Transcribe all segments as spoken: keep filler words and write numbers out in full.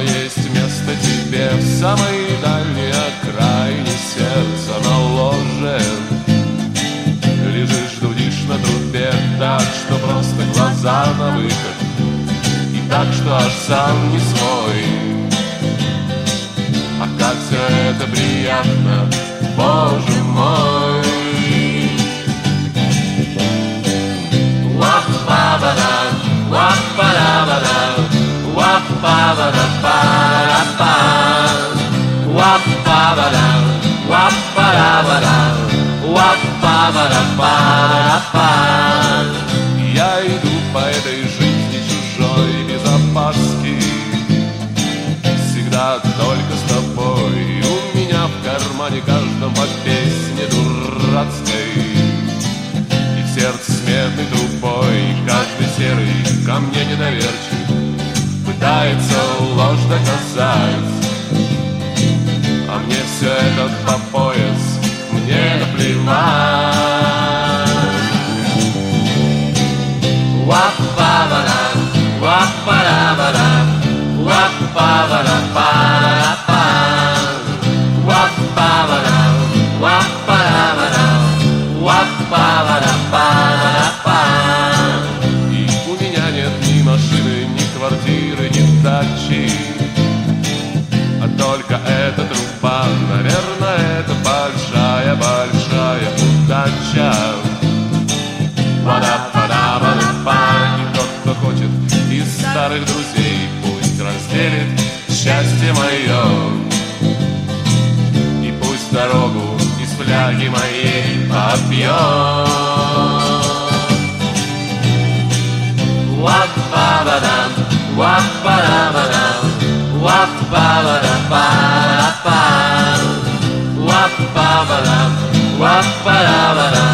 есть место тебе в самой дальней окраине сердца на ложе. Лежишь, дудишь на трубе так, что просто глаза на выход, и так, что аж сам не свой. А как все это приятно, Боже мой. Ва-па-ба-да, ва-па-да-ба-да, ва-па-ба-да-па-да-па, ва-па-ба-да, ва-па-да-ба-да, ва-па-ба-да-па-да-па. Я иду по этой жизни чужой, без опаски, всегда только с тобой. У меня в кармане каждом по песне дурацкой, и в сердце с медной трубой каждый серый ко мне недоверчив пытается ложь доказать. А мне все это по пояс, мне наплевать. Ва-па-ба-да, ва-па-да-ба-да, ва-па-ба-да-па-да-па, ва-па-ба-да, ва-па-да-ба-да, ва-па-ба-да-па-да-па. И у меня нет ни машины, ни квартиры, ни дачи, а только эта труба. Наверное, это большая-большая удача. Ва-да-па-да-ба-да-па. И тот, кто хочет из старых друзей, пусть разделит счастье мое, и пусть дорогу из фляги моей попьет. Ва-па-ба-да, ва-па-да-ба-да, ва-па-ба-да-па-да-па, ва-па-ба-да, ва-па-да-ба-да,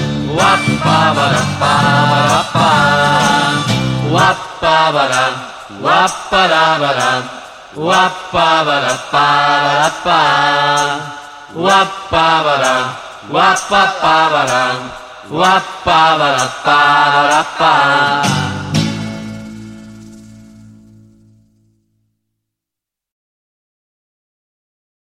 ва-па-ба-да-па-да-па, ва-па-ба-да, ва-па-да-ба-да, ва-па-ба-да-па-да-па, ва-па-ба-да, ва-па-па-ба-да, ва-па-ба-да-па-да-па.